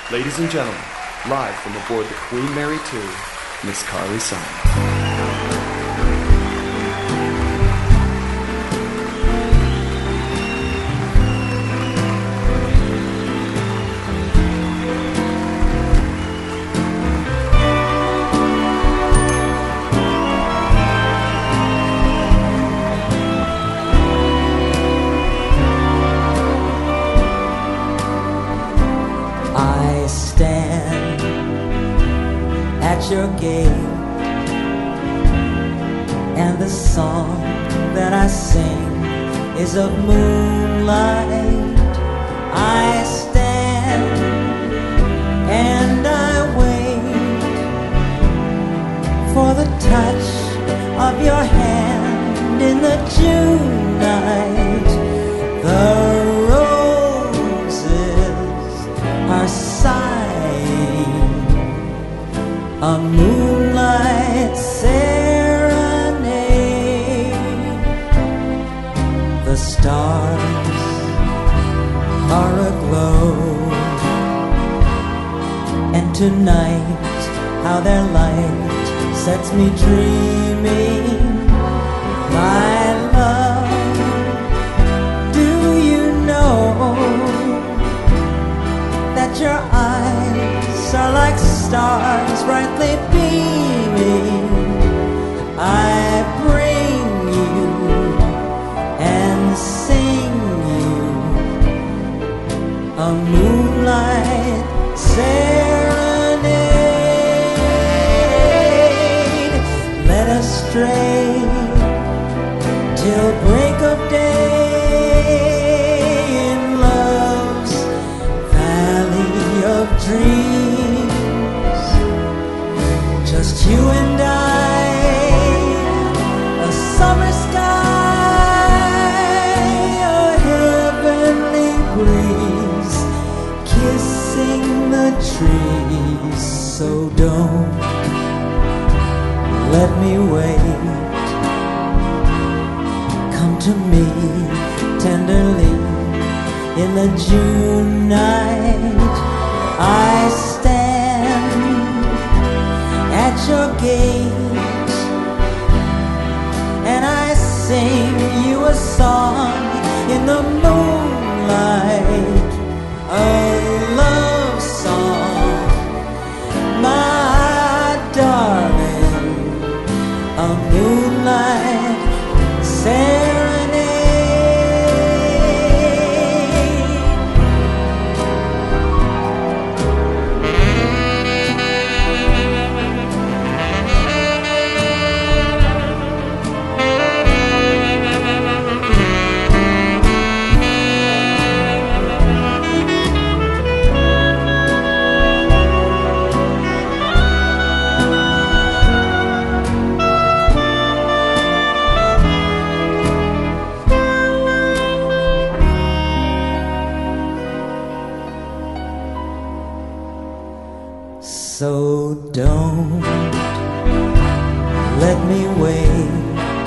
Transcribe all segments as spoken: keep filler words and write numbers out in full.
Ladies and gentlemen, live from aboard the Queen Mary two, Miss Carly Simon. I stand at your gate, and the song that I sing is of moonlight. I stand and I wait for the touch of your hand in the June night. The are sighing a moonlight serenade. The stars are aglow, and tonight how their light sets me dreaming. My love, do you know that your eyes are like stars brightly beaming? I bring you and sing you a moonlight serenade. Let us stray till break of day in love's of dreams, just you and I, a summer sky, a heavenly breeze, kissing the trees. So don't let me wait, come to me tenderly in the June night. I stand at your gate, and I sing you a song in the moonlight, a love song, my darling, a moonlight serenade. So don't let me wait,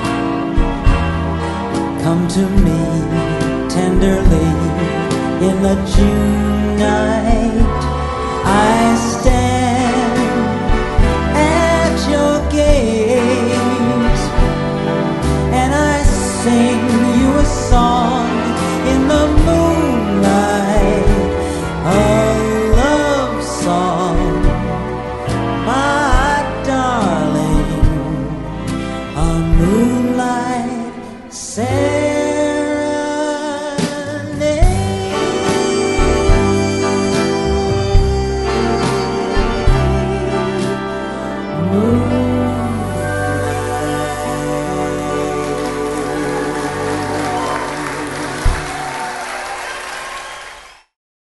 come to me tenderly in the June night. I stand at your gate, and I sing you a song in the moonlight, a love song, my darling, a moonlight serenade.